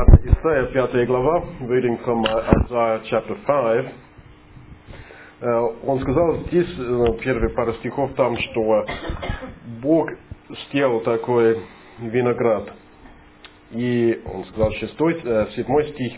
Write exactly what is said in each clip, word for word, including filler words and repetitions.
at Исайя пятая глава, reading from Isaiah chapter five. Он сказал здесь, первые пару стихов там, что Бог сделал такой виноград. И он сказал шестой, седьмой стих.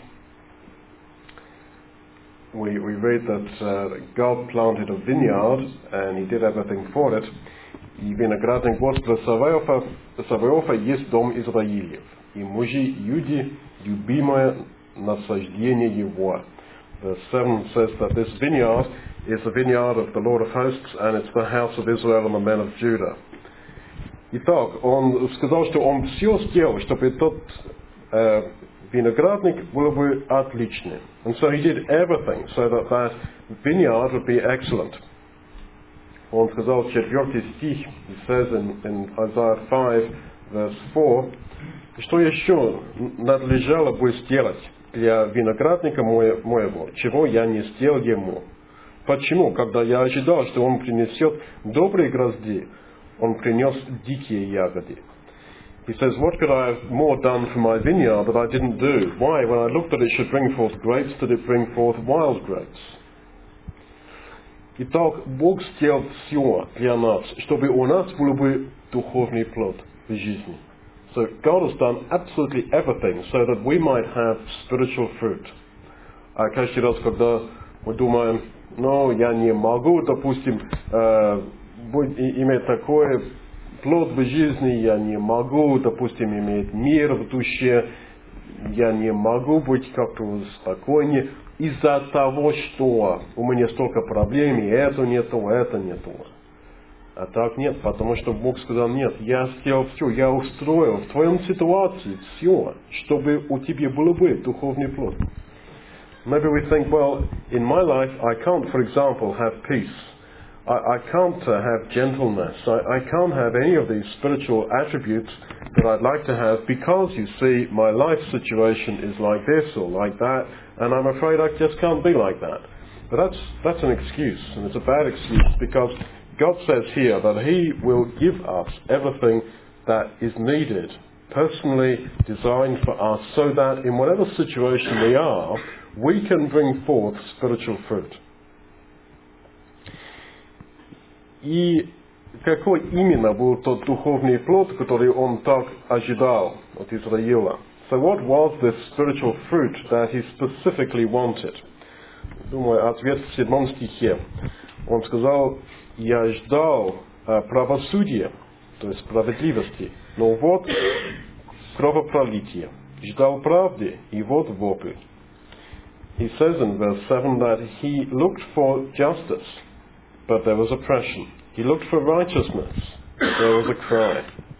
We, we read that uh, God planted a vineyard and He did everything for it. И виноградник Господа Саваофа, Саваофа есть дом Израилев. И мужи Юди любимое насаждение Его. Verse seven says that this vineyard is the vineyard of the Lord of hosts, and it's the house of Israel and the men of Judah. Итак, он сказал, что он все сделал, чтобы тот э, виноградник был бы отличный. And so he did everything so that that vineyard would be excellent. Он сказал, четвертый стих, he says in, in Isaiah five, verse four, что еще надлежало бы сделать для виноградника моего, чего я не сделал ему. Почему? Когда я ожидал, что он принесет добрые грозди, он принес дикие ягоды. He says, what could I have more done for my vineyard that I didn't do? Why, when I looked that it should bring forth grapes, did it bring forth wild grapes? Итак, Бог сделал все для нас, чтобы у нас был бы духовный плод в жизни. So God has done absolutely everything so that we might have spiritual fruit. А каждый раз, когда мы думаем, ну, я не могу, допустим, э, иметь такой плод в жизни, я не могу, допустим, иметь мир в душе, я не могу быть как-то спокойнее из-за того, что у меня столько проблем, и это нету, это нету. А так нет, потому что Бог сказал, нет, я сделал все, я устроил в твоем ситуации все, чтобы у тебя было бы духовный плод. Maybe we think, well, in my life, I can't, for example, have peace. I, I can't uh, have gentleness. I, I can't have any of these spiritual attributes that I'd like to have because, you see, my life situation is like this or like that, and I'm afraid I just can't be like that. But that's, that's an excuse, and it's a bad excuse, because God says here that He will give us everything that is needed, personally designed for us, so that in whatever situation we are, we can bring forth spiritual fruit. И какой именно был тот духовный плод, который он так ожидал от Израиля? So what was this spiritual fruit that he specifically wanted? Думаю, ответ в седьмом стихе. Он сказал, я ждал uh, правосудия, то есть справедливости, но вот кровопролитие. Ждал правды, и вот вопль. He says in verse seven that he looked for justice, but there was oppression. He looked for righteousness, there was a cry.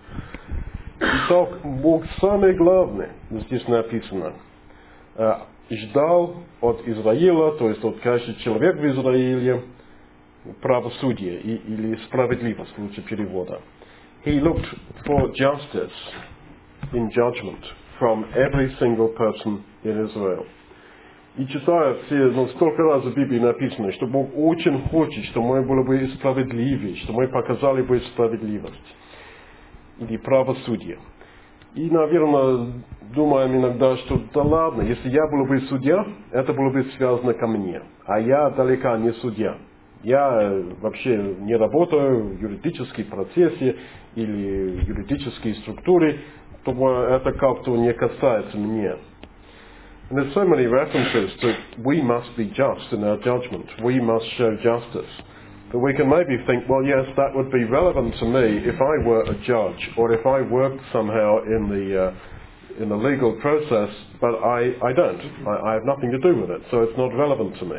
Итак, Бог самое главное, здесь написано, uh, ждал от Израиля, то есть от каждого человека в Израиле, правосудие или справедливость, лучше перевода. He looked for justice in judgment from every single person in Israel. И читая все, ну, столько раз в Библии написано, что Бог очень хочет, чтобы мы были бы справедливы, чтобы мы показали бы справедливость или правосудие. И, наверное, думаем иногда, что да ладно, если я был бы судья, это было бы связано ко мне. А я далеко не судья. Я вообще не работаю в юридическом процессе или юридической структуре, то это как-то не касается меня. And there's so many references that we must be just in our judgment. We must show justice. But we can maybe think, well, yes, that would be relevant to me if I were a judge or if I worked somehow in the uh, in the legal process, but I, I don't. I, I have nothing to do with it, so it's not relevant to me.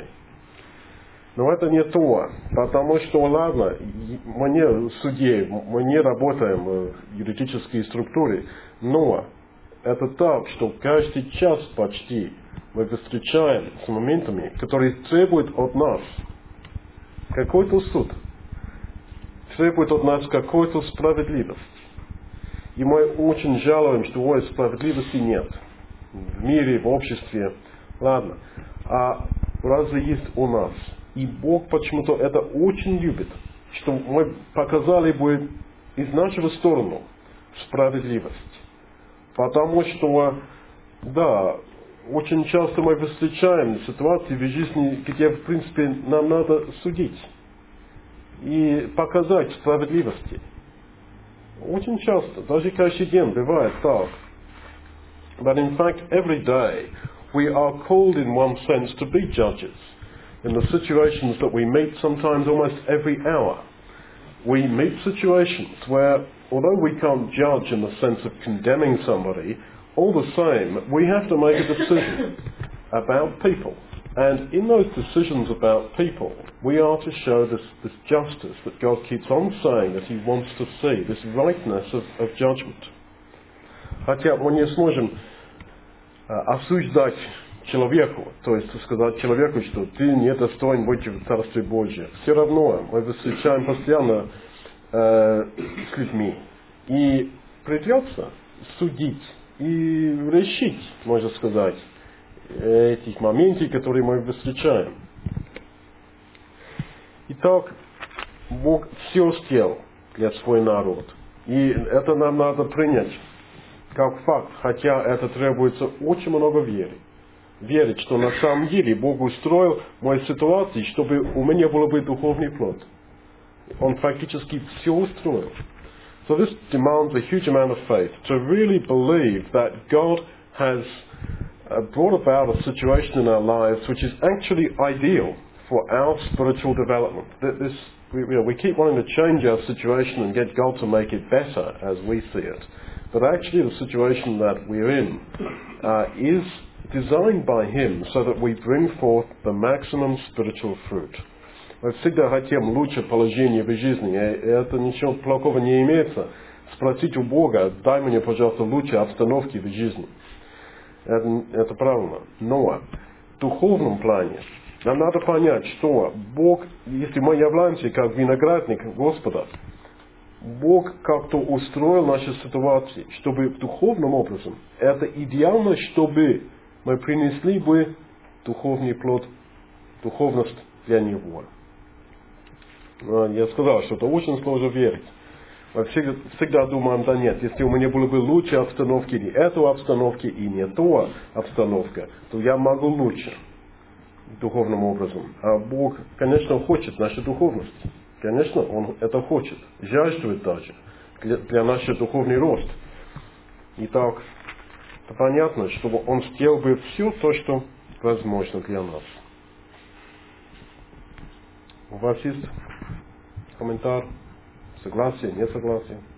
Но это не то, потому что, ладно, мы не судьи, мы не работаем в юридической структуре, но это так, что каждый час почти мы встречаем с моментами, которые требуют от нас какой-то суд, требуют от нас какой-то справедливость. И мы очень жалуем, что ой, справедливости нет в мире, в обществе. Ладно, а разве есть у нас? И Бог почему-то это очень любит, что мы показали бы из нашей стороны справедливость. Потому что Да, очень часто мы встречаем ситуации в жизни, где, в принципе, нам надо судить и показать справедливости. Очень часто, даже каждый день бывает так. But in fact, every day we are called in one sense to be judges. In the situations that we meet, sometimes almost every hour, we meet situations where, although we can't judge in the sense of condemning somebody, all the same, we have to make a decision about people. And in those decisions about people, we are to show this, this justice that God keeps on saying that He wants to see, this rightness of, of judgment. Хотя мы не сможем а, осуждать человеку, то есть сказать человеку, что ты не достоин быть в Царстве Божьем. Все равно мы встречаем постоянно э, с людьми. И придется судить и решить, можно сказать, этих моментов, которые мы встречаем. Итак, Бог все сделал для свой народ. И это нам надо принять как факт, хотя это требуется очень много веры. Верить, что на самом деле Бог устроил мою ситуацию, чтобы у меня был бы духовный плод. Он фактически все устроил. So this demands a huge amount of faith to really believe that God has uh, brought about a situation in our lives which is actually ideal for our spiritual development. That this, we, you know, we keep wanting to change our situation and get God to make it better as we see it. But actually the situation that we're in uh, is designed by Him so that we bring forth the maximum spiritual fruit. Мы всегда хотим лучше положения в жизни, и это ничего плохого не имеется. Спросить у Бога, дай мне, пожалуйста, лучшие обстановки в жизни. Это, это правильно. Но в духовном плане нам надо понять, что Бог, если мы являемся как виноградник Господа, Бог как-то устроил наши ситуации, чтобы духовным образом, это идеально, чтобы мы принесли бы духовный плод, духовность для Него. Я сказал, что это очень сложно верить. Мы всегда, всегда думаем, да нет, если у меня было бы лучше обстановки, или эту обстановки, и не ту обстановка, то я могу лучше духовным образом. А Бог, конечно, хочет нашу духовность. Конечно, Он это хочет. Жаждет даже для, для нашего духовного роста. Итак, это понятно, чтобы Он сделал бы все то, что возможно для нас. У вас есть комментарий? Согласие, несогласие?